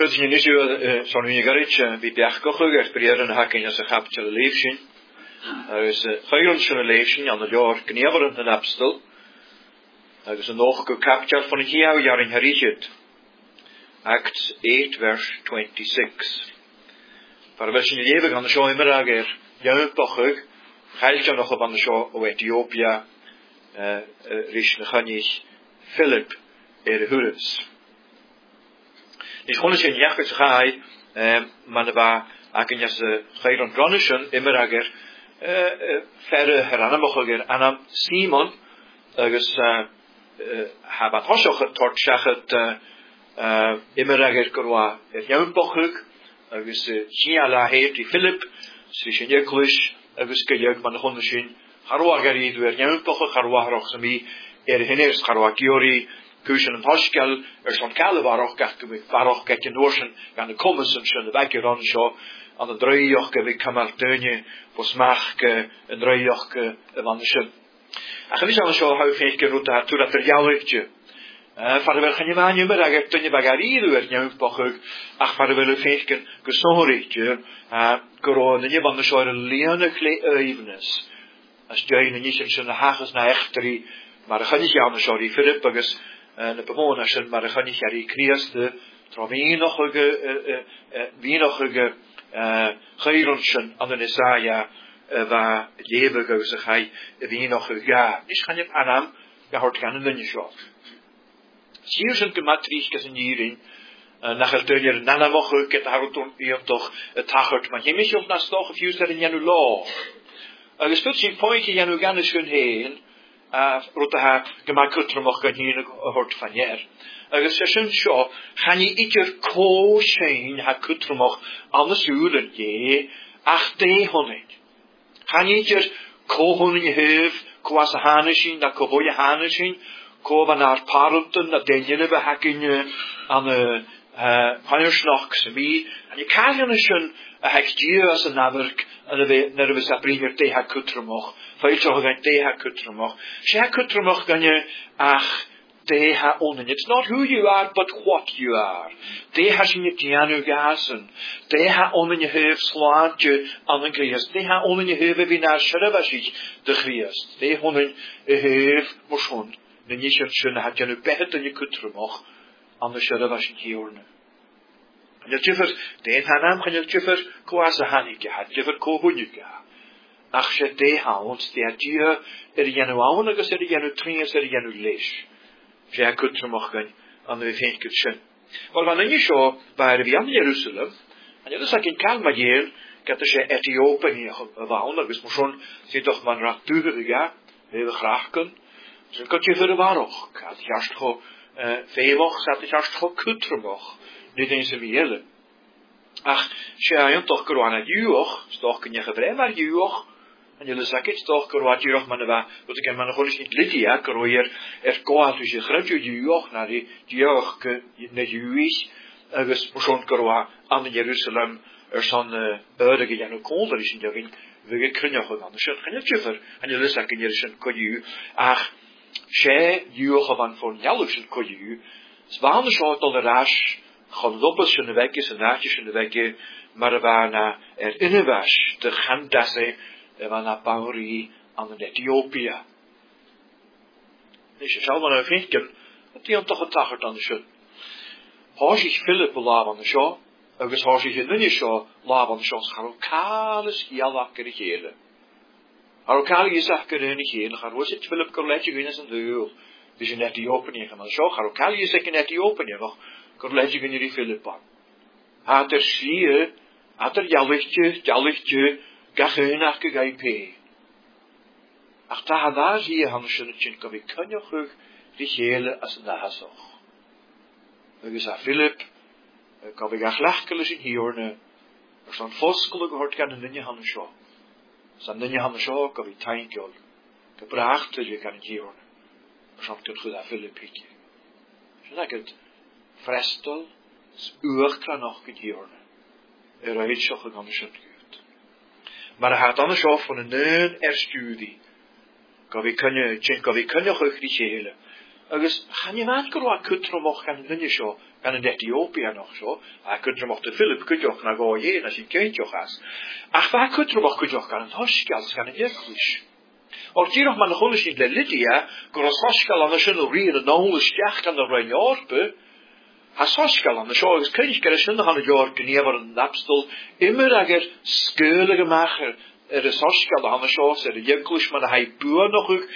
Pwyd ni'n nisio son ni'n garit fi biach gochwg briar yn hacyn as a chapter y leifsyn. Agus chayron sy'n y leifsyn an y lior gniafr yn abstel. Agus yn och go capture van een hiauw jaar in Herichid. Acts 8 verse 26. Waar we zijn leven gaan de show immer ager. Jouw bochug. Heilt jou nog op aan de show o Ethiopia. Rishne Chanich Philip Hurus. Niet gewoon eens in jacht gaai. Maar de ba aken jas chayron gronischen immer ager. Verre heranambochiger anam Simon. Agus habat hosoch het tort shachet immer ager korwa jouw bochug. Agus Giala heet die Philip, Srishin Jeklish, agus Gejek man de Hondeshin, Harwa Garid, weer Janpoche, Harwa Roxami, Hiners, Harwa Giori, Kushan en Hoshkel, son Kalevarok, Varok, Getjen Norsen, gaan de Commission, de Wijker on show, aan de Dreujochke, wie Kamal Teunje, Vosmachke, en Dreujochke, van de Shun. En gewiss aan de show, hou ik geen route haar toe dat er jouw lichtje. Vader wel gaan je maar nummer, ik toen je bagarido werd jouw pochug, ach vader wel feinken gesonrichtje, corona je van de soort leone evenes. Als jij niet eens een hages naar echteri, maar dan ga je aan de soort Philippagus, de bewoners, maar dan ga je die kniesten, trouwens nog geirunchen aan de Nesaja, waar leven gozer hij, wie nog ja, is gaan je aanam, je hoort gaan in de show. Hier zijn gematrichjes in hierin. Nach el dönjer nanamoche get haruton toch het tachert maar je mis op nas toch of you in janu law. Gespeeld zijn pointje janu gerne schön heen. Rota ha gemakutremoch gan hier hoort van jer. Schön scho gaan je ieder ko schein ha kutremoch anders ulen je ach de honig. Gaan je ieder ko honig heef kwasa hanishin na koboje hanishin. Kovan naar parelten, dat denjene we hakken aan de pannersnocks en wie. En je kan je een hekje als een nawerk en we sabringer te hakutremog. Veel toch een te hakutremog. Ze hakutremog kan je ach te ha onnen. It's not who you are, but what you are. Te ha je tianu gasen. Te ha onnen je heef slaantje aan een Christ. Te ha onnen je heef wie naar Sherevashich de Christ. Te onnen je heef moshond. De nishen had je nu behet en je kutremog aan de Sherevashich hiorne. Je tjuffer, de hanam gaan je tjuffer kwasa hanike had tjuffer kohunike. Ach je de haons de adje jenu aunigus jenu tringes jenu lees. Je kutremog gaan aan de veenkutschen. Maar wanneer je zo bij de Jeruzalem, en je dus ook in Kalmageel, dat je Ethiopië aunigus moesten zit toch man rachtuger ja, heel graag kunnen. Zo'n kutje voor de waarog. Had ik juist gewoon veemoch, had ik juist gewoon kutremog. Niet eens een wiele. Ach, je toch gewoon aan juoch, toch kun je gebrei maar juoch. En jullie zeggen het toch gewoon aan juoch, maar dat ik hem nog eens niet Lydia, gewoon hier kwaad dus je grote juoch naar die juoch naar juis. Dus moest gewoon aan Jeruzalem zo'n beurige jaren kolder is in de ring. We kunnen gewoon dus gaan je tjuffer. En jullie zeggen hier is een koju. Ach. She juoch van voor jaloersen koju. Zwaande schoot al de raas. Geloppels in de wekjes en naadjes in de wekje. Maar waarna in de was. De gandasse. Waarna Pauri aan de Ethiopië. Dus je zal maar even denken. Dat die toch het tachert aan de schut. Als ik Philip laat aan de show. Ook als ik in de show laat aan de show. Scharokales jalak regelen. Harokali is echt kunnen niet gaan. Was het Philip College winnen zijn deel. Dus in Ethiopië gaan. Zo Harokali is in Ethiopië nog. College winnen die Philippa. Had er zie, had er jallichtje, gachunach gegaipe. Ach daar zie je Hansenetje kan ik kan je goed regelen als een dahasoch. We zeggen Philip, kan ik achlachkeles in hierne. Er zijn voskelen gehoord gaan in je handen zo. Sandan je handen zo kan we tankjol. Gebracht je kan het hier. Zo'n kunt goed Filippietje. Zo dat het frestel, spuur kan nog het hier. Heeft zo gegaan de schut. Maar hij had anders af van een studie. Kan we kunnen goed regelen. Agus, chan i fan gyrwa cydrymwch gan yn sio, gan yn Ethiopia noch sio, a cydrymwch dy Philip cydioch na go ie, na sy'n geintioch as. Ach fa cydrymwch cydioch gan yn hosgals gan yn eglwys. O'r diroch ma'n chwnnw sy'n le Lydia, gros hosgal an ysyn o rhyr yn nawl ysdiach gan y rhain orbe, has hosgal an ysio, agos cynnig gyda sy'n han y dior gynefar yn napstol, immer ag sgölig ymach ys hosgal an ysio, sy'r eglwys ma'n hai bua noch ych,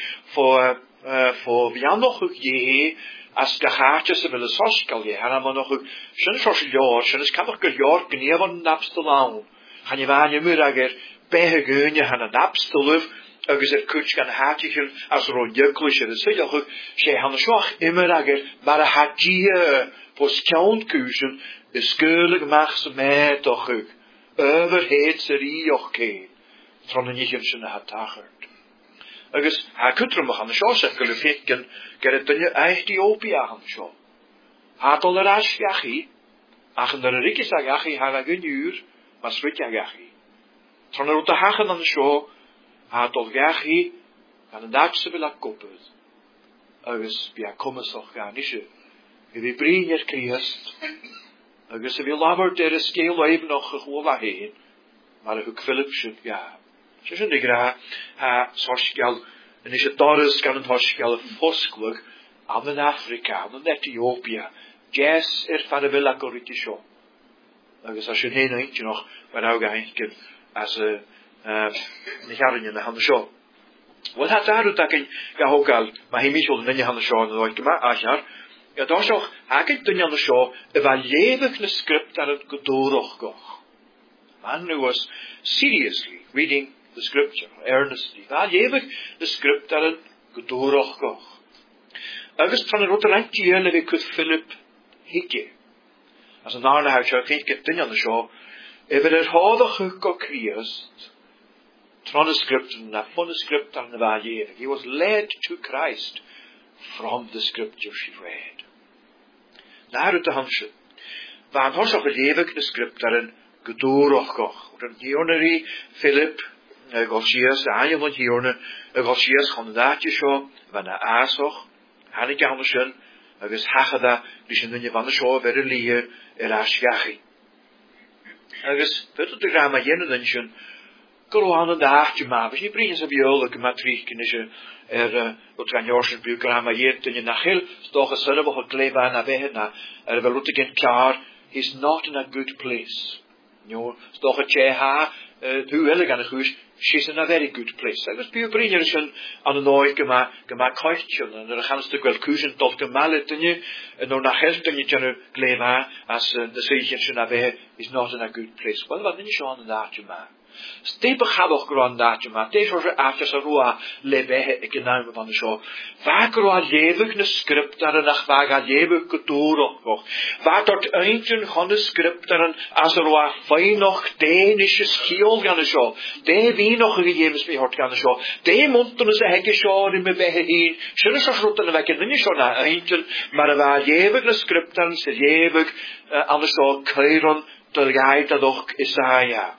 fo fian noch ych ie, as gachaatje se wil ys hosgal ie, han am noch ych, sy'n sos lior, sy'n ys camach gylior gynefar yn napstol awn, chan i fan immer ag behe gynne han y napstol agus cwtch gan hatichel as ro'n jöglwys yr ysylioch sé han sioach immer ager mar a hatie pos count kusen sgölig mach se meetoch overhead ser ioch keen tron en ich sy'n hatachert agus ha kutrum han sioach gyle feken geret dunne Ethiopia han sio hatol er as jachi ach en der rikis agachi han a gynnur mas rik agachi tron er ut a hachen an sio a dolgachi an een daagse wil ik koppelen. Agus bij a kommesoch gaan is je. Je brengt Christ. Agus wil laver der skeel even nog gewoon heen. Maar hoe Philipsje ja. Ze zijn de gra ha soskal en is het doris kan het hoskal foskelijk aan in Afrika, aan in Ethiopië. Jazz van wil ik oritisho. Agus als je heen eentje nog waar ook eindje als niet hadden je de handen zo. Wat had daar ook in gehogal, maar hij mis wel in je handen zo en nooit maar ajar. Ja, daar zo haken toen je handen zo evalueer de script dat het gedoorig goch. Man was seriously reading the scripture, earnestly. Evalueer de script dat het gedoorig goch. Agus van een rote randje hier we could Philip hikke. Als een naarne huis zou vind ik toen je handen zo. Even het houden go Christ. Tron scripture, na fun script on the value. He was led to Christ from the scripture she read. Naar het hansje. Van horsach gelevig de scriptaren gedoorig goch. Een hiernerie Philip, Golsias, aanje van hierne, Golsias kandidaatje zo, van de asoch, hanik andersen, agus hachada, dus in de van de show werden lier, asjachi. Agus, het de grama jenen Goroan en de haartje maar. We zien brengen ze biologische matriek kunnen ze wat gaan jorsen buikra maar hier toen je nachel toch een zonne wat kleven aan weg na wel route geen klaar is not in a good place. Jo, toch het je ha hoe wil ik aan de huis she's in a very good place. Dat is bij brengen ze aan de nooit gemaakt kostje en er gaan een stuk wel kuzen tot gemalet en je en dan nachel toen je kunnen kleven als de zeetje na weg is not in a good place. Wat niet zo aan de haartje maar. Stepig had ook gewoon dat maar deze was achter zijn roa lebe ik naam van de show. Vaak roa levig een script daar een vaak levig ketoor nog. Waar tot eindje van de script daar als roa fijn nog Dänische skill gaan de show. De wie nog gegevens mee hoort gaan de show. De monten ze hekke show in me bij heen. Zullen ze groten weg in de show na eindje maar waar levig een script daar ze levig aan de show keiron ter geit dat ook Isaiah.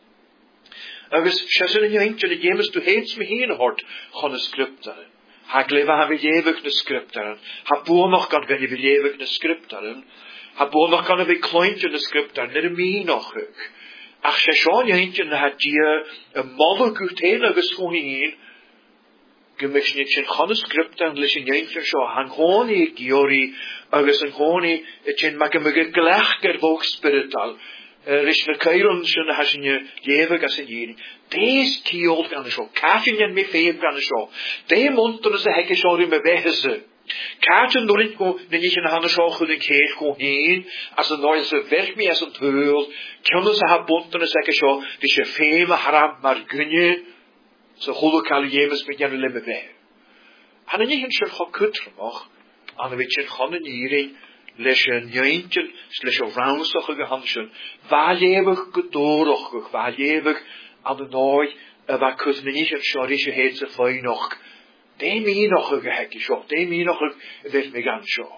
Agus sjösyn yn eintje de jemes du heens me heen hort gan de scriptaren. Ha gleva ha vi jevig de scriptaren. Ha boor nog kan gan je vi jevig de scriptaren. Ha boor nog kan vi klointje de scriptaren. Nid mi nog ook. Ach sjösyn eintje na ha die een modder gut heen agus gewoon heen. Gemishnitjen gan de scriptaren lis in eintje zo han honi giori agus een honi etjen mak me gelechger vog spiritual. Rish na kairon sy'n hasin je levig as yn jyn. Des kiol gan y sio. Katyn jan me feib gan y sio. De monton as y hege sio rin me behese. Katyn nolint go, nyn ich yn han y sio chud yn ceich go heen. As yn noen sy verch mi as yn tŵl. Kyn as y ha bonton as hege sio. Dis y feim a haram mar gynne. So chwlw cael jemes me jan y le me behe. Han yn ich yn sy'n cho cwtrymach. An y wyt sy'n chon yn irin. Lees een jeentje, lees een vrouwenstige gehansen, waar eeuwig gedoorig, waar eeuwig aan de nooi, waar kus me niet een schorische heet ze fijn nog. Die mij nog een gehekje zo, die mij nog een weet me gaan zo.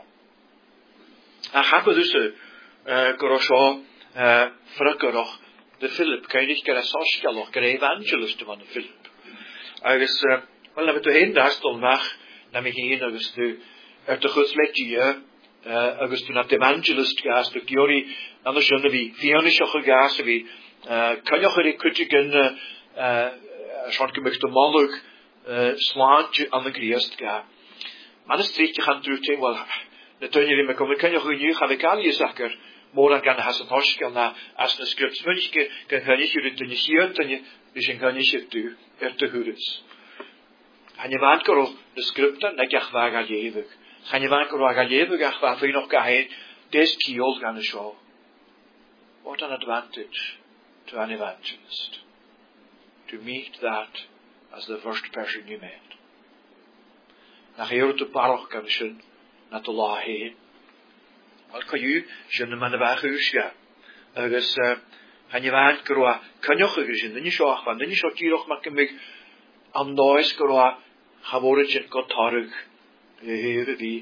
En gaat we dus zo, frukker nog, de Philip, kan je niet keren Saskia nog, keren evangelist van de Philip. Dus, wel, we toen heen daar stond weg, naar me heen, dus de chus agus toen at evangelist gas de Giori an de jonne wie fianische gas wie kan je gere kutje schon gemüchte maluk slaantje aan de Christ ga. Man is treetje gaan terug wel de tuinje me komen kan je goeie gaan ik al je zakker morgen kan has het horskel na as de scripts munike kan je jullie de hier dan je is een kan je tu te hures. Han je waant koro de scripten dat je waga leven. Han je waant koro waga leven ach waar je nog kan des kiol gaan show. What an advantage to an evangelist to meet that as the first person you met. Nach hier te paroch kan zijn naar de laag heen. Wat kan je zijn man de weg usja. Dus han je waant koro kan je gezien dan je zo af dan je zo tierig maken met am nois koro havorje kotarug hele wie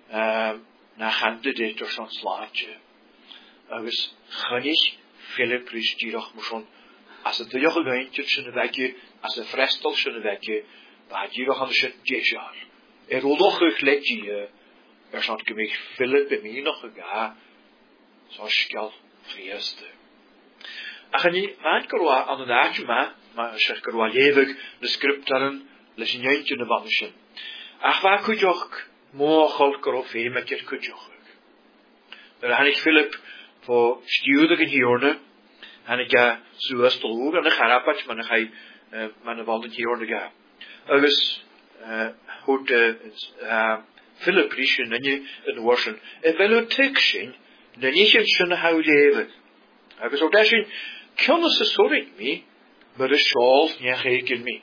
na hande dit door zo'n slaatje. Dus kan ik Philip tierig moesten as het de joch geintje zijn wegje as een frestel zijn wegje waar je nog aan de jaar nog gegletje zat gemig Philip bij mij nog ga zo schel vreeste ach niet aan kroa aan de daagje maar zeg kroa jevig de scriptaren lesjeentje de wanschen ach waar kun je ook mogelijk krofe met je kun je ook daar had ik Philip voor stuurde gehoorde en ik ga zoals te horen en ik ga rapatje maar dan ga je maar de wanden gehoorde ga dus hoe Philip rischen en je een worsen en wel een tekstje dan je het schon hou leven dus ook dat je kan ze sorry me maar de shawl niet geken me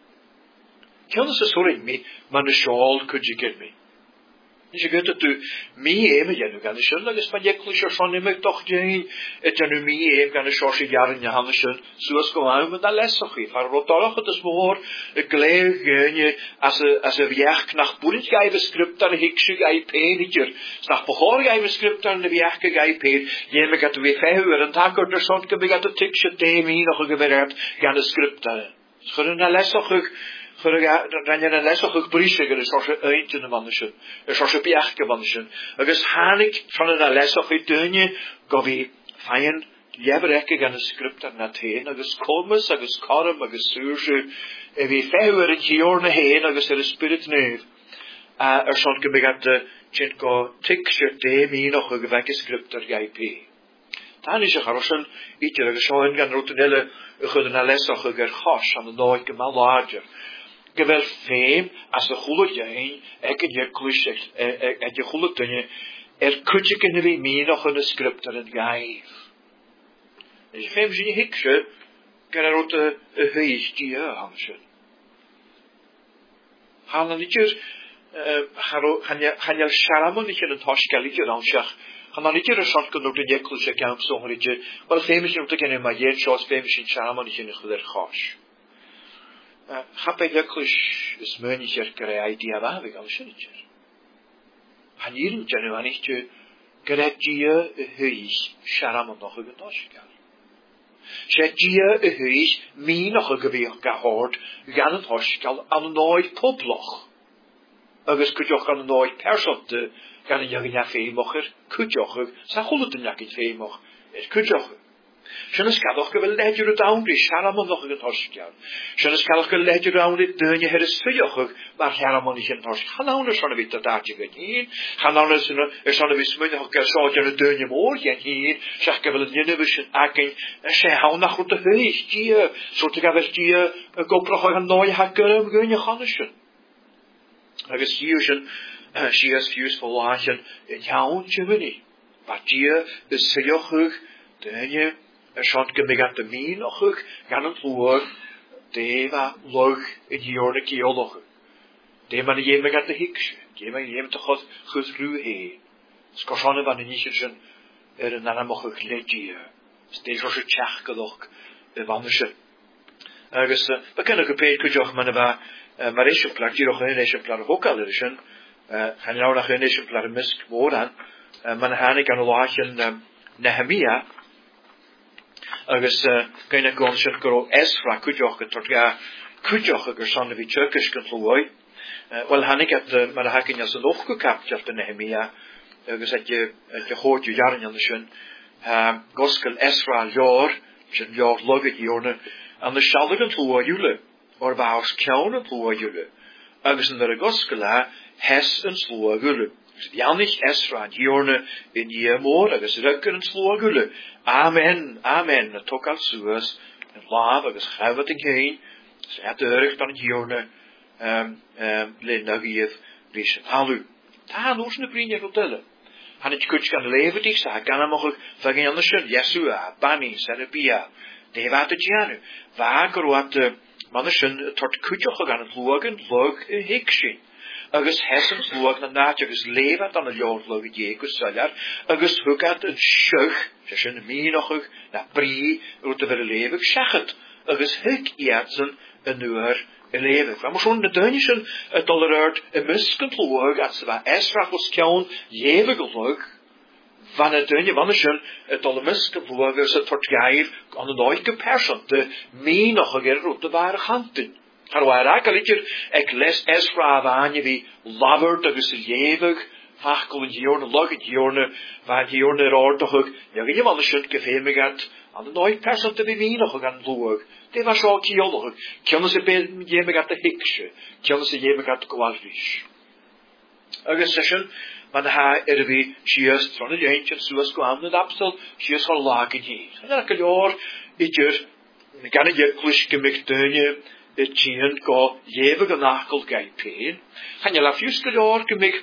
kan ze sorry me maar de shawl could you get me je gaat het tu mee even je nu kan je zullen dus van je klusje van hem toch geen het je nu mee even kan je zoals jaren je handen zullen zoals gewoon met dat les toch even maar toch het is voor een klein geunje als een weg naar boerend geven script daar hikje gij peniger snap behoor geven script daar de weg gij pen je me gaat weer verhuur en daar komt er zo'n kan ik het tikje thema nog gewerkt gaan de script daar schudden dat les toch dan je een les ook briefje dus als je eentje de mannetje dus als je bijake mannetje dus hanik van een les ook het dunje govi fijn lieberekke gaan de script naar heen dus komen dus karm dus surge wie verhuur het hier heen dus de spirit neef zal ik begat de chinko tikje thema nog een gewekke script er gip dan is er gewoon iets er zo in gaan routine een les ook gergas aan de nooit kemal larger gewel fame as de goede jeen ek je klus ek je goede dinge kutje kunnen we meer nog een script en gaif dus fame zie hikse kan er ook een huisje hansen halen niet gaan je sharamon niet in het hoskelletje dan zeg gaan niet er soort kunnen ook de klus ik kan zo hoortje wel fame is ook kunnen maar je shows fame in sharamon niet in het goede gas Happy Lucklish is mönnicher idea wavig al schönitcher. Han irin janu anitje geretjie huis sharam nog een toskal. Shetjie huis mi nog een geweer gehoord gaan het toskal aan nooit poploch. Agus kutjoch aan nooit persopte gaan een jagja veemocher kutjoch sa goede jakje veemoch is kutjoch. Schönes Kadoch gewel ledger het down die Sharamon nog een toskal. Schönes Kadoch gewel ledger down dit dunje her is sujoch, maar Sharamon niet een tosk. Gaan nou eens van wit dat je gaan. Gaan nou eens er zal weer smunnen nog keer zo je dunje morgen hier. Zeg gewel het je nebischen aken en ze hou nog goed te huis. Die soort gewel die koproch een nooie hakker gun je gaan dus. Er is hier she is useful lachen in jouw Germany. Maar die is sujoch dunje zat gemegat de min nog gaan het voor deva log in hier de kioloch de man je megat de hiks je man je te god goed he skosane van de nichen een naam gekletje steeds zo chachgeloch de wandse dus we kunnen gepeet kujoch maar is op plek hier nog een is op plek ook al is gaan nou nog een is op plek misk worden maar han ik aan de lachen Nehemia agus kunnen gewoon zeggen Ezra kujoch tot ja kujoch gersanne wie Turkish kan vloei Wel, hannig at maar hakin as een opgekapt af de Nehemia. Dus dat je hoort je jaren aan de schön. Goskel Esra jaar, zijn jaar logget jorne. En de schalden vloer jullie. Or baus kjaunen vloer jullie. Dus in de goskela hes een vloer jullie. Janich Esra jorne in je moor. Dus rukken een vloer jullie. Amen, amen. Het ook al suus. En laaf, dus gaan we het heen. Dus het erg dan jorne. Linda Giev, Rischen. Hallo. Daar hoort een vriendje vertellen. Han het kutsch kan leven dich zeggen, kan mogelijk zeggen anders Yeshua, Bani, Serapia, de wat het janu. Waar groot manschen tot kutsch gaan het logen, log hiksin. Agus hessens log na naatje gus leven dan het jaar log jekus saljar. Agus hukat een schuch, ze zijn meer nog na brie uit de leven zeggen. Agus hik iatsen een uur leven. Maar zo'n de duinischen het allereerd een miskend log als ze waar Esra was kjaun jevig log van het duinje manschen het alle miskend log is het tot geir aan de nooike persoon de mee nog een keer op de ware ganten. Maar waar akeliker ik les Esra aan je wie labert dat is jevig hakkel en jorne log het jorne waar jorne roortig ook ja je manschen gefeemig had aan de nooike persoon te mee nog gaan log. Det var så kjolog. Kjønne seg hjemme gatt hiksje. Kjønne seg hjemme gatt kvalrish. Agus session, man ha vi skjøst fra det jentjen suas gå amnet abstel, skjøst fra lagen her. Det er ikke år, ikke, kan jeg kliske mig dønje, det tjent gå jevig og nakkel gai pen. Han jeg la fjuske år, gemig,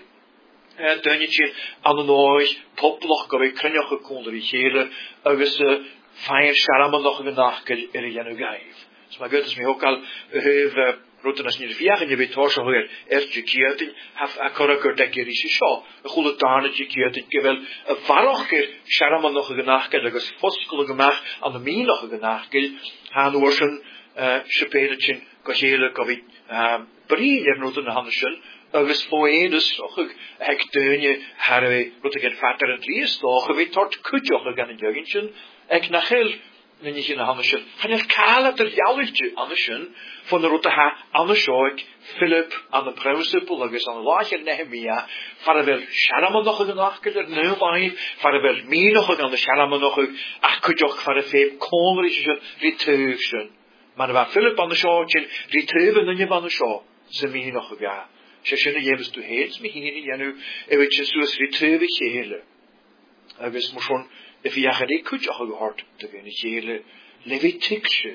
dønje tjent, anonoi, poploch, gav ik krynjach og konder i kjele, agus, fijn scharammen nog een nacht in je gaif. Dus maar goed is mij ook al heeft roten als niet vier en je weet toch zo weer eerst keertje have a corrector dekerische show. Een goede taartje keertje gewel een varrocher scharammen nog een nacht dat is foskele gemaakt aan de min nog een nacht gaan worsen schepeletje kajele kavi brie je roten de handschen. Agus foeën dus toch ik deunje harwe roten geen vader en drie toch weet tot kutjoch gaan in jugentje. Ik nachel, wenn ich in der Hand schön. Kann ich kala der Jauweltje anderschen, von der Rote ha, anderschoik, Philipp, an der Prinzipel, agus an der Lache Nehemia, fahre wel Shalom noch een nachke der Neuwein, fahre wel mir noch an der Shalom noch, ach, kutjoch, fahre feem, konrische Ritövchen. Maar waar Philipp an der Schootchen, Ritöven en je van der Schoo, ze mir noch ja. Ze schöne jebes du heets, mich hier, ja nu, je zoals Ritöve hele. Agus moet schon, if je eigenlijk kutje al gehoord te winnen, hele Levitikse,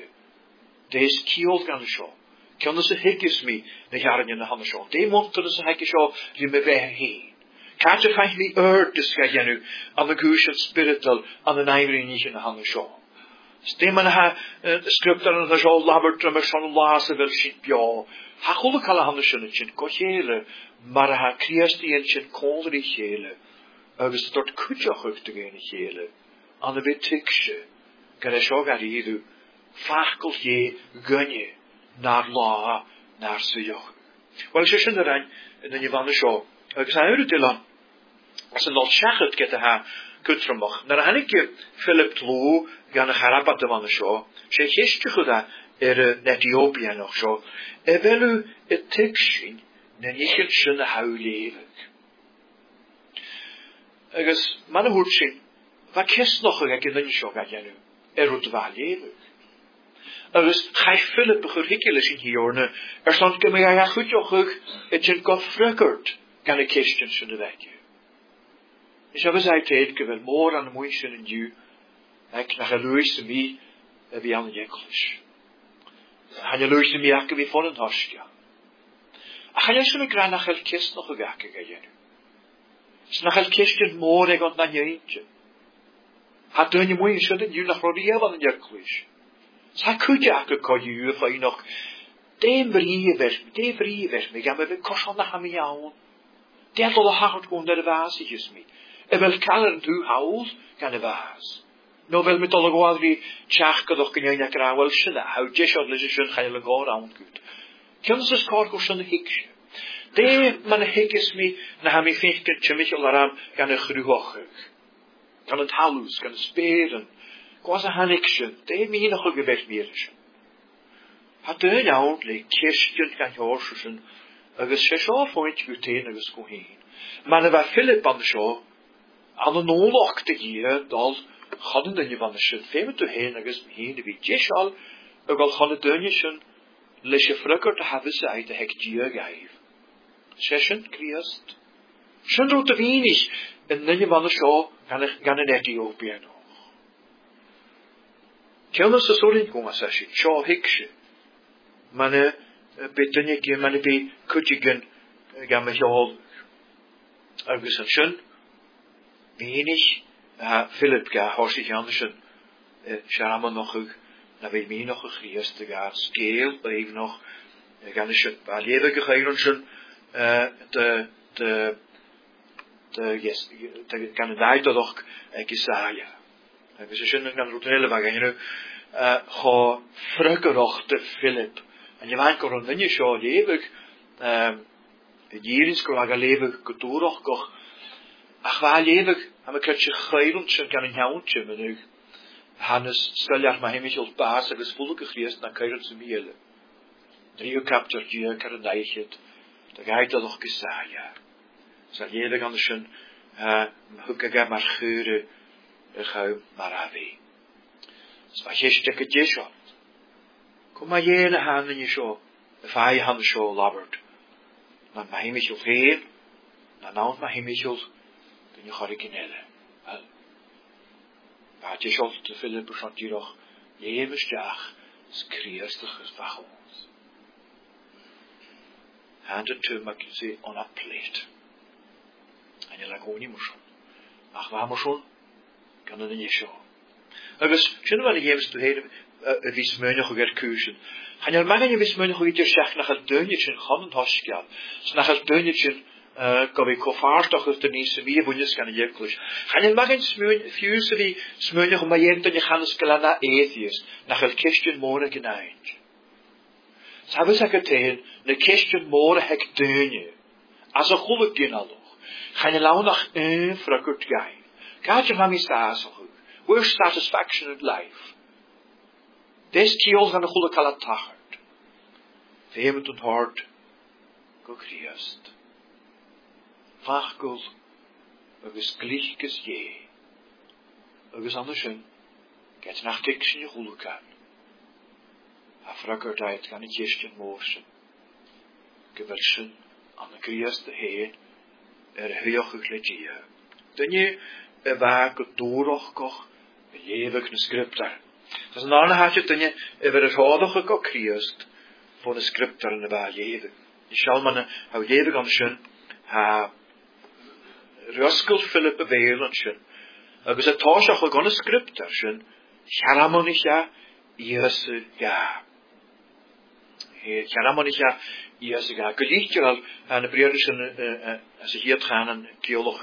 deze kiel gaan de show. Kunnen ze hekjes mee, de jaren in de handen show. Die moeten ze hekjes show, die me weg heen. Kan je van die earth, dus ga je nu, aan de goede spiritual, aan de nijvering niet in de handen show. Stemmen ha, de scripten en de show, labert, maar zo'n laatste wel schiep, ja. Ha goede alle handen show, het kochele, maar ha kriestieentje, kondri hele. Agus tot kutjoch te gaan hele. Aan de witikse. Kan je zo gaan hier. Fakkel je gunje. Naar la. Naar zejoch. Wel, ik zeg erin. En dan je van de show. Ik zei u het lang. Als een al schachet get te ha. Kutremach. Dan heb ik Philip Tlo. Gaan de harapat van de show. Zeg je goed aan. Ethiopië nog zo. Wil u het tikschen. Dan je het zijn huileven. Agus, man hoort zien, wat kist nog een keer dan zo gaat jij nu? Roet wel leven. Agus, ga je Philip begrijpelijk in hier, stond ik me ja goed joch, het is God frukkerd, kan ik kistjen van de wegje. Dus we zei tijd, ik wil meer aan de moeite in je, ik naar geluisterd mij, wie aan de jenkels. Ga je luisteren mij, ik wie van een hasje. Ga je zo graag naar het kist nog een keer gaan jij nu? Snachel kistjen moore gant na jeintje. Had doen je moeien zullen je nog rodie van een jaklish. Sa kutje akke kan je van je nog. De vrije vers me gaan we kosan naar hem jou. Der zal de hart gewoon de waasjes mee. Wel kallen tu haus kan de waas. No wel met alle gewoon die chachke doch kun je naar wel schille. Hou je zo dus schön hele gaan aan goed. Kunnen ze skor kosan hiks. De man hekes me na ham ik vind dat je mich alaram kan een gruwachig. Kan het halus, kan het speren. Kwaz een hanikje, de me nog een gevecht meer. Had de jou le kistje kan je horsen agus sé seo fóint gútéin agus go hín. Mana bheith Philip an seo, an an ólach de hí dal chadan dunne van sin féime tú hén agus hín a bhí déisial a gáil chana dunne sin leis sé frugart a hafis a heit a hec dia gaif. Sé sin Christ. Sin rút a vínis in dunne van seo gan an Ethiopian noch. Ceanna sa sorin goma sa sin, seo hic se. Mana be dunne gyn, mana be cwtigyn gan me heol. Agus an sin, vínis Philip ga horsig Andersen samen nog na weet mij nog Christ te gaan skeel even nog gaan is het wel leven gegeven de kandidaat toch Jesaja. We zijn gaan routine van gaan ga frukerig de Philip en je maakt er een zo leven hier is gewoon leven getoerig toch ach waar leven am a kutje geireltje gan een jouwtje menu. Hannes steljar ma hemich als baas agus volke Christ na keirel zu miele. Drie kapter die karadaihet. Da geit dat nog Jesaja. Zal jeder gan schon hukka maar geure gau maravi. Swa jesteke jesho. Kom maar jene handen je zo. De vaai handen zo labbert. Na ma hemich of heen. Na naut ma hemich als je gaat ik in helle. Waar je zult te Philip van die nog levensdag skreerstig is van ons. Handen te maken ze on a plate. En je lag ook niet meer zo. Ach, waar maar zo? Kan het niet zo. Dus, zullen we de jevens te heden wie smeunig weer keuzen. En je mag je wie smeunig weer zeggen naar het deuntje gaan het hasje. Naar het deuntje gaf ik kovaartig of de nieuwste wie bonjes kan je klus. En je mag een fuse die smeunig om je dan je gaan eens kalana atheist naar het kistje morgen genaaid. Ze hebben zeggen tegen de kistje morgen hek deunje. Als een goede kinderloch. Ga je nou nog een frukkert gaan. Gaat je van je staat where's satisfaction in life? Des kiels aan de goede kalatachert. Vehement en hard. Go Christ. Vachgul, agus glichkes je. Agus andersen, get nach diksen je goede kan. Afrakkert uit kan het jestje moorsen. Gewelsen aan de Christ de heen, heoge gledje. Dan je waak het doorogkoch, levig een scriptar. Dat is een ander hartje, dan je het hodige kok Christ, voor de scriptar en de waar levig. Je zal maar hou levig andersen, Ruskel Philip beweerlandschen. Agus het toosach ook een scriptarschen. Charamonicha, Jesu ga. Charamonicha, Jesu ga. Gelicht je al aan de breerischen, als je hier gaan en geoloog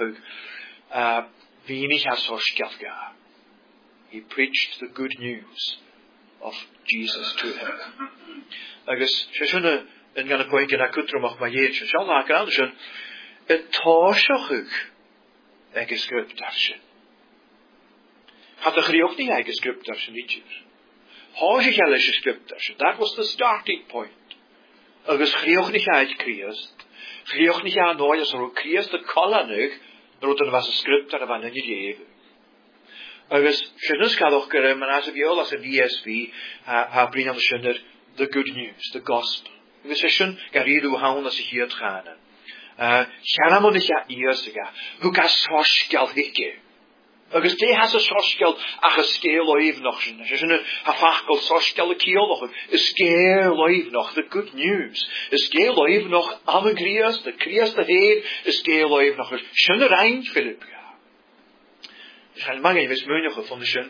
wenig als horskeld ga. He preached the good news of Jesus to him. Agus, ze zullen een gaan pointje naar kutrum maar jeetje. Zal laken andersen. Het toosach ook. Eigen scriptarsen. Had de Griek niet eigen scriptarsen niet. Hoe zich alle scriptarsen. Dat was the starting point. Agus Griek niet uit Christ. Griek niet aan nooit als er ook Christ de kolanig. Dat er was een scriptar van een leven. Agus Shinus gaat ook maar als we al als een ESV brengen aan de Shinner the good news, the gospel. We zeggen garidu houden als ze hier gaan. Charamonicha Iersega, who can sorskel hikke. Agus die has a sorskel ach a scale even nog. Ze zijn a fachkel sorskel kiel nog. A scale even nog, the good news. A scale even nog am a Christ, the Christ the head, a scale even nog. Schöne rein Philip. Er zijn mange wismunige gevonden zijn.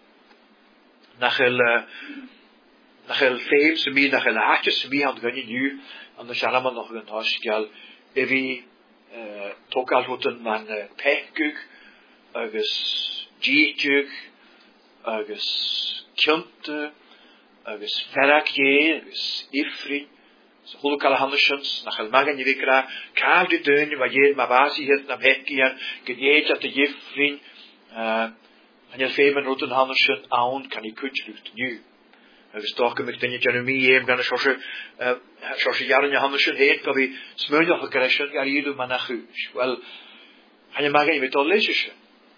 Nachel feem se mi nachel haatjes se mi had gunje nu aan de Shalama nog een sorskel. Evi tokal hoten man pechkuk, agus jijuk, agus kjunte, agus ferakje, agus ifri. Så hulukala handelsens, nachal magan jivikra, kav de deunje, waar je ma basi het na pechkian, gedeet at de jifrin, en je femen roten handelsen aan kan ik kutjelucht nu. agus stocha mich dinne Jeremy éim gan se jaran je handen sin héet, go vi smurneach a greisin gar iadú man nach chúis. Well, han je mag ein mit all leise sin.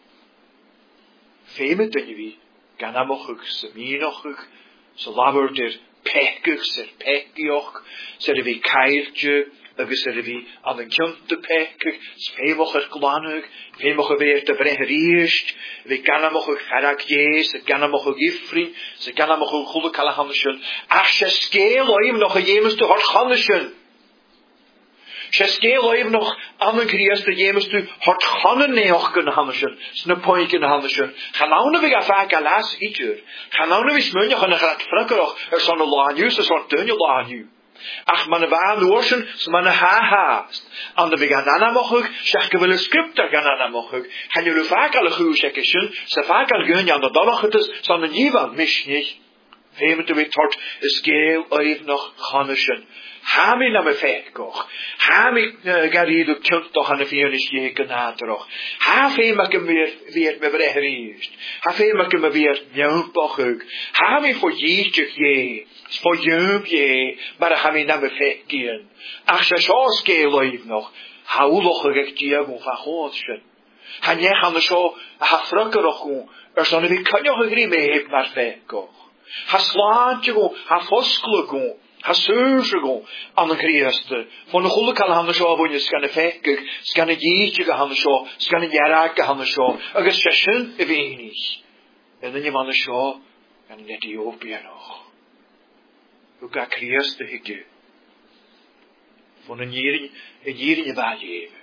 Féime dinne vi gan amochuch, sa mínochuch, sa labur dir pechguch, ser pechgioch, ser vi keiltje, agus vi an een kjunte pechguch, spémochuch glanuch, fémochuch weer te bregeríist, vi ganamochuch ferakjes, ganamochuch gifrin, se ganamochuch goede kalahanneschen, ach se skeel oim nog a jemes te hort ganneschen. Se skeel oim nog an een kriest te jemes te hort gannen neoch kunnen hanneschen, sne poink kunnen hanneschen. Ganaune vi vaak alas itur. Ganaune vi smunja gaan gaat frukkeroch, son laanju, se soort dunje laanju. Ach, man waan oorsen, so man haast. An de began anamochug, zeg ge willen scripter gaan anamochug. Gaan jullie vaak alle goesekischen, ze vaak al gun aan de donnagetes, son een jivan mischnig. Veemen te wit hort, is geel oev nog ganneschen. Hami na me fekkoch. Hami garidu kunt toch aan de viernis jeken nateroch. Ha veemak hem weer me breheriest. Ha veemak hem weer njumpochug. Hami voor jietjig je. Voor jump je. Maar hami na me fekkien. Ach, ze zoals geel oev nog. Ha ulochig ek diegun van goodschen. Ha njech aan de zo, ha frukkeroch goen. Zonne wie kanjoch grie me heb maar fekkoch. Ha slaantje goen, ha foskele goen. Ha surse goen aan de krieste. Van de goede kan handen zo wanneer scanne fekkig, scanne jietje handen zo, scanne jarake handen zo. Agus session wenig. En dan je man zo en net Ethiopië nog. Hoe kan krieste hikke? Van een hier in je baad geven.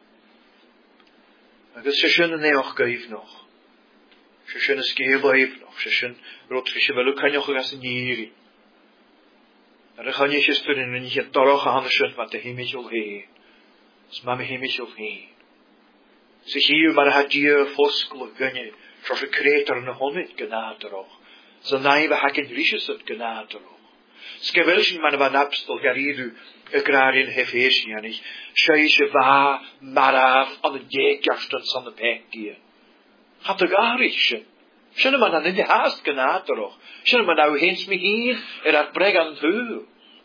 Agus session en neoch geef nog. Session is geheel heeft nog. Session rotvisje wel ook kan je gas een hier. Er gaan je sturen en je torach hansen wat de hemel heen. Sma me hemel heen. Zich hier maar had je foskel gunje, zoals een kreter en honderd genaderoch. Zo naai we hakken risjes het genaderoch. Skewelschen man van abstel garidu, graar in hefesianig, scheisje va, maraf, aan de jeekjafstens aan de pekkie. Gaat de garisje. Schöne man an in de haast genaderoch. Schöne man nou heens me hier, had breg aan het huur.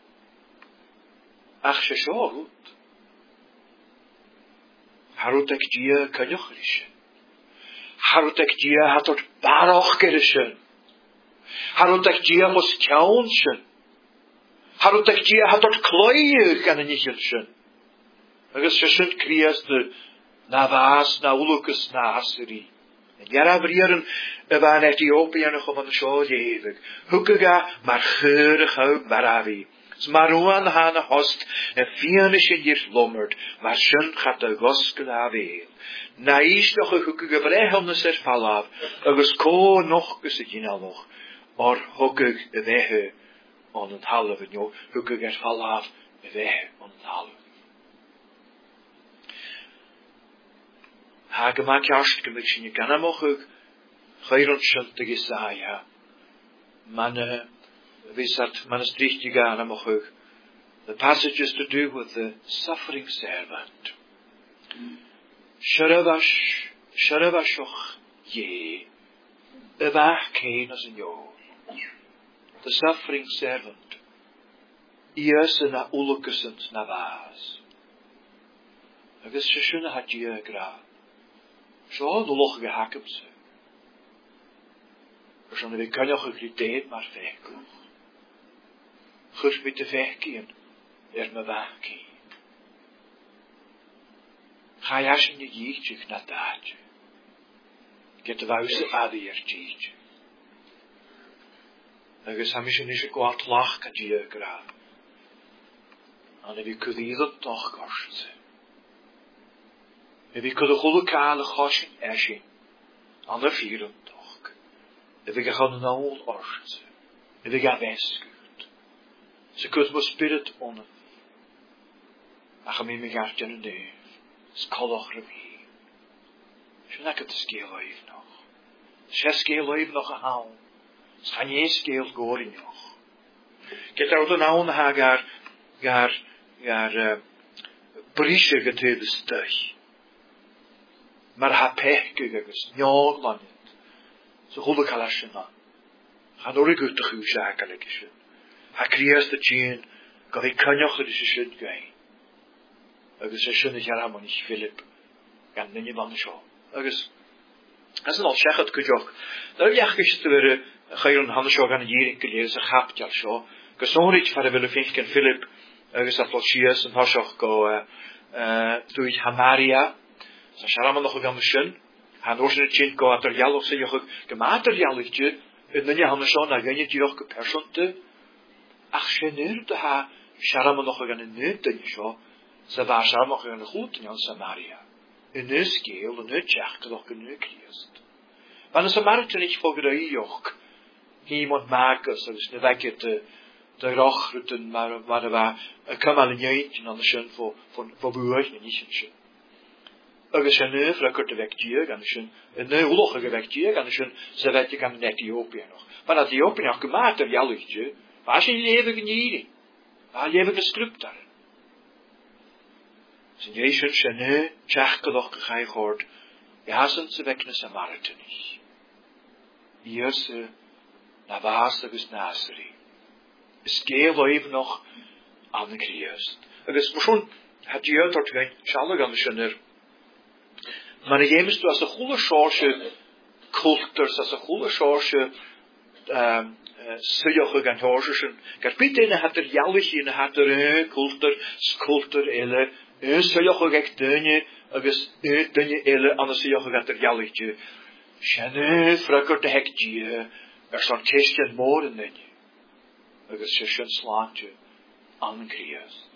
Ach, ze zo goed. Harutek die kanjochrische. Harutek die had tot baroch gerischen. Harutek die moest kjaunsjen. Harutek die had tot kloeien aan een nichelschen. Agus verschillend kriest de na vaas, na ulukus, na asserie. En jara vrieren van Ethiopië nog om een show geven. Hoekega, maar geurig uit Baravi. Smaruan hane host, en fiernische hier lommerd, maar schön gaat de goskel aveel. Na is nog een hoekige brehomnes er falaf, agus ko nog gesigin al nog, or hoekig wehe, on het halve, jo, hoekig er falaf, wehe, on het halve. Hagemak jasht gemiksin je kan mochug, geirond schuntig Isaiah. Man wizard, man is richtig aan mochug. The passage is to do with the suffering servant. Sharabashoch ye, evach kein as in yo. The suffering servant. Ies na ulukesend na vaas. Agus shishuna had je gra. Zo de log gehakken ze. Er zijn we kan je gekriteerd maar vekkoch. Gus met de vekkien, me waken. Ga je als je jietje na daadje. Get de wuise adeer jietje. Agus hamisje niet kwaad lach kan je gra. En we kunnen dat toch kosten. En we kunnen goede kale gassen eschen. Aan de vieren toch. En we gaan een oud orst. En we gaan weskuurt. Ze kunnen me spirit onnen. Ach, me me gaat je neef. Skalach revie. Ze nekken te skeel even nog. Ze skeel even nog een haal. Ze gaan je skeel goren nog. Get uit een oude hagar. Gar brisje getede stuch. Maar ha pechkig agus njoglanit. Zo goede kalasje na. Han orig ut de chuúsáach sin. Ha Christ a tín go bhí cynioch is sin gain. Agus sin is ar is Philip gan nynne van seo. Agus as an al sechad gojoch. Daar jach is te weer Chairon han seo gan hierin gelees a chapteal seo. Gesonrit far wil finken Philip agus a Flosias an hosoch go tuid Hamaria. Sa Sharaman nog gan sin. Han orsin tjint go at er jalloch se joch gemater jallichtje. En nynne han seo na ganje joch go personte. Ach shenir de ha Sharaman nog gan nut den seo. Sa va Sharaman gan goed in Samaria. In skeel en utjach doch genug Christ. Wanneer Samaritan niet voor de joch. Iemand maken, zoals de wekker de rochruten, maar we kan al een jeetje aan de zin voor buurtje niet zijn. Als je nu vroeger de wegdier, dan is een oorlogige wegdier, dan is ze weet je kan in Ethiopië nog. Maar dat Ethiopië nog gemaakt er jalletje, waar is je leven genieten? Waar leven gescript daar? Zijn Jezus en nu tjachgeloch gij hoort, ja zijn ze weg naar Samaritan niet. Eerste na waasagus Nazari. Is geel even nog aan de Christ. Agus misschien had je dat geen schallig aan de schöner. Maar je hebt als een goede soortje cultures, als een goede soortje sujoche gaan horsen. Kijk, bitte had er jallig in had er cultuur ele sujoche gek dunje, agus dunje ele aan de sujoche gaat er jalligje. Sjenne frukker de hekje. Zo'n Christian moorden in je. Agus je schon slaantje aan Christ.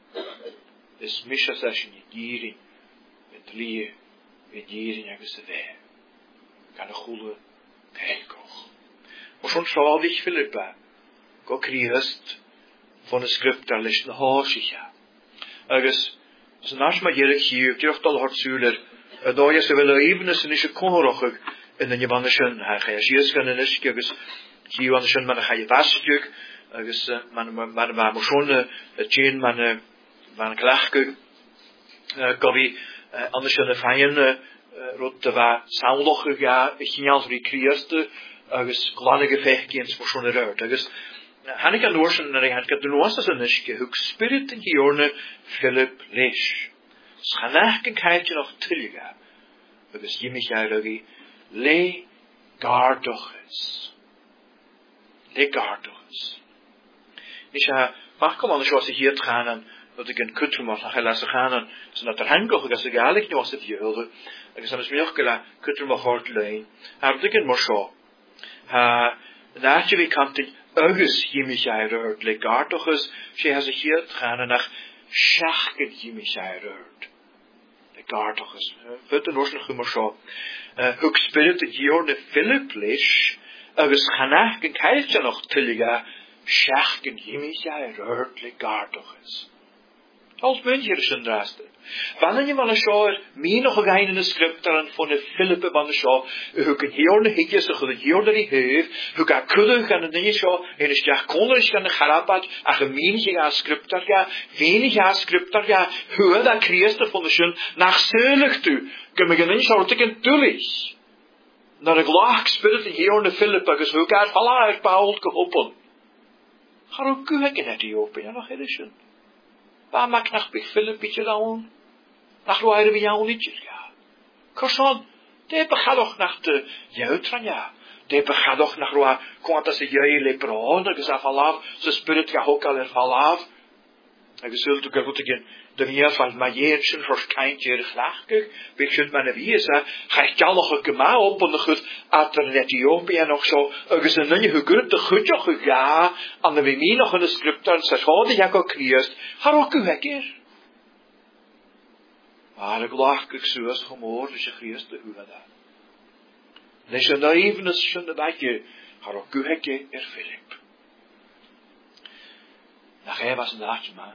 Is misha session je dieren. Het lie. Je dieren agus de wee. Kan een goede kijkoch. Maar zo'n schoudig Philippa. Go Christ. Van de script daar ligt een hoosje. Agus. Zijn asma jelijk hier. Terug al hart zuiler. Daar je ze willen even is een isje konorochig. En dan je van de schoen, hij geageerd kan en is, dus hier van de schoen, maar ga je vaststuk, dus maar we schoen, het chain, maar klaagke, gobi, anders schoen fijn, rot de wa saulog ja, ik ging als recreëerste, dus kleine gevechtjes voor schoen eruit, dus han ik aan doorsen en ik had de nuances en is hoe spirit in hierne Philip lees, schanachtigheid nog tilga, dus je mich eigenlijk Le gardoches. Le gardoches. Ik mag komen als je hier gaan dat ik een kutter mag naar laten gaan zodat er handig is eigenlijk niet was het je hulde. Ik zou dus meer gela kutter mag hard leen. Heb ik een morsho. Naast je wie kan het ergens je mich uit le gardoches. Ze has hier gaan naar schachken je mich uit. Gardoches. Vut en oorspronkelijk maar zo. Hoe spirit het hier de Philip lees. Agus chanach en keiltje nog tilliga. Schach en himmisja rörtlig gardoches. Als mens hier is een draste. Wanneer je van een show mij nog een in de scripteren van de Philippe van de show. Hoe kan hier de hitjes hoe hier de heeft. Hoe kan kudden gaan de show. En is ja kondig gaan de garabat. Ach een menig aan scripter ja. Wenig aan scripter ja. Hoe dat Christus van de show nach zulig toe. Kun je niet zo te tullig. Naar de glach spirit hier de Philippe. Dus hoe kan het Paul geholpen. Ga ook kuchen in Ethiopië nog edition. Waar maak nog bij Philip beetje dan? Nach roeien we jou liedjes ja. Korson, de gaat toch naar de jeugdran ja. De gaat toch naar roeien. Komt dat ze jij lepron, dat is afalaaf. Ze spirit ga ook al erfalaaf. En je zult ook goed again. De meer van mijn jeertje verschijntje glachtig. Weet je mijn wiese? Ga ik jou nog een gemaal op en de goed uit de Ethiopië nog zo. Er is een nieuwe goed de goedje gegaan. En de wie nog in de script en zegt hoe die ook Christ. Ga ook u wekker. Maar ik lach ik zoals gemoord is je Christ de hoe dat. Dus je even is schon de beetje. Ga ook u wekker Philip. Nou hij was een nachtje maar.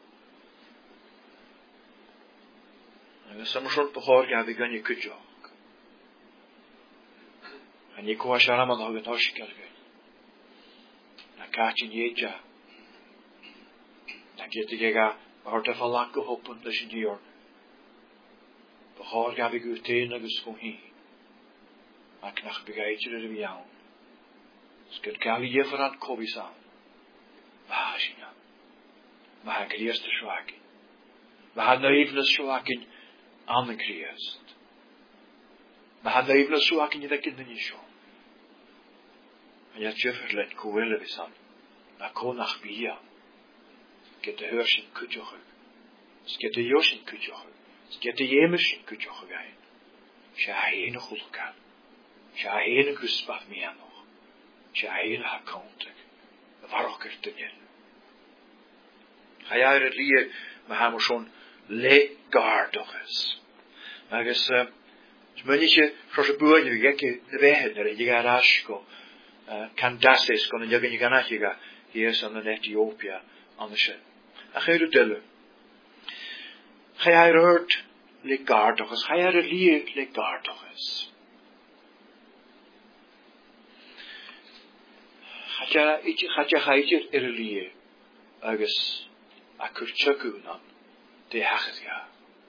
En soms soort behoor ga ik aan je kutje ook. En je koos er allemaal nog een huisje krijgen. Dan kaart je niet ja. Dan gaat je ga, maar het even lang geholpen dat je die hoort. Behoor ga ik u tegen en gewoon heen. Maar ik nog begrijp je er bij jou. Sgyd gael I efo'r cofis am. Fa sy'n am. Fa Christ y swagin. Fa naifnus swagin am y Christ. Fa naifnus swagin I ddegyn yn isio. En jeg tjøfferlet koele vi sam. Na konach bia. Skete hørsin kutjoche. Skete josin kutjoche. Skete jemersin kutjoche gein. Sja hene hulkan. Sja hene gusbaf mea nog. Sja hene ha kontek. Varokker dunjen. Ga jij het lier, maar hij moet zo'n leeggaardiges. Maar is, smunnetje, zoals een boer, je gekke de weg, je gaat asko. Candaces kon je gaan nachiga hier is aan Ethiopië anders. En ga je het delen. Ga je het legaardiges. Ga je het lier legaardiges. Gaat je het lier agus a kurtjaku nan de hachas ja.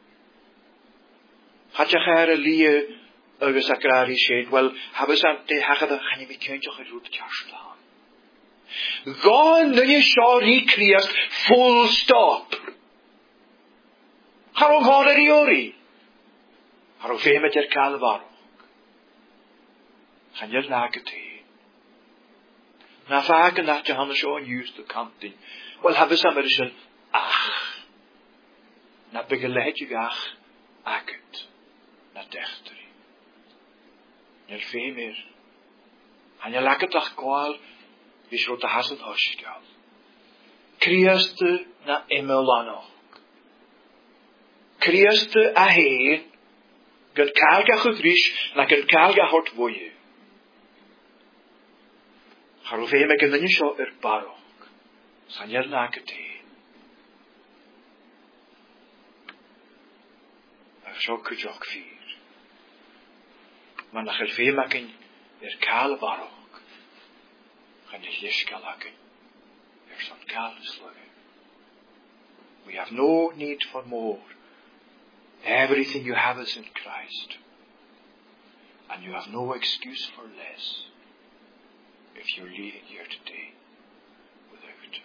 Gaat je het lier agus agrari shade, well, habes aan de hagada gaan je met kindje geroet kjaarslaan. Gaan nu je shari kriast full stop. Haro gaan er jori. Haro vee met je kalvarok. Gaan je laken thee. Na vaak en dat je handen zo aan juist de kant in. Well, habes aan er een ach. Na begeleid je ach akket. Na dechteri. Nel veel meer. En je laat het toch kwaal, is wat de hassen hoschgal. Krieste na emelanok. Krieste aheen, gen kalga gedrisch, na gen kalga hort woje. Harove me gen je zo barok. San je laat het heen. Er zo kujok vier. Maar nach veel maken kale barok. Gaan je lischkalaken. Zo'n kale sluggen. We have no need for more. Everything you have is in Christ. And you have no excuse for less. If you're leaving here today without.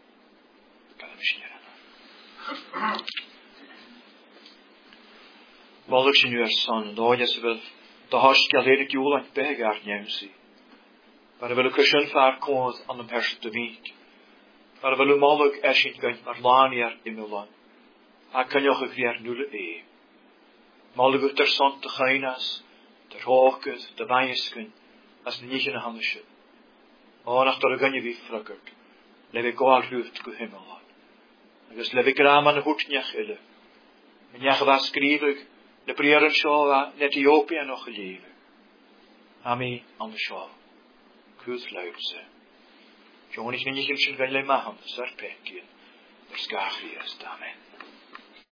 Mollig sin uur son, en ooit is wel de hartstikke ledig joel aan begaard njemsi. Maar er wil ik een vaar komen aan de persoon te wiek. Maar er wil een mollig ersint gaan naar lanier in mijn land. Hij kan je ook weer nulle ee. Mollig uit der zon te geinas, der hoogkut, de wijsken, als niet in de handen zit. Nach door gan je wie frukkert. Leef ik al lucht go hemel. Dus leef ik raam aan de hoed njach ille. En njach was skrivig. De prieren show in Ethiopië nog geleven. Ami aan de show. Kus luidse. Jongen, ik niet hem zijn wel maken. Zwerpekje. Der skachri is. Amen.